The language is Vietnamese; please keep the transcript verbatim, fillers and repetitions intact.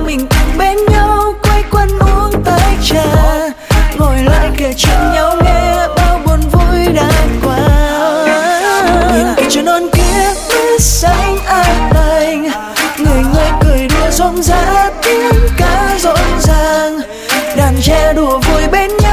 mình cùng bên nhau quây quần uống tách trà, ngồi lại kể chuyện nhau nghe bao buồn vui đã qua. Nhìn cái chân non kia mưa xanh an lành, người người cười đùa rộn rã tiếng ca rộn ràng, đàn trẻ đùa vui bên nhau.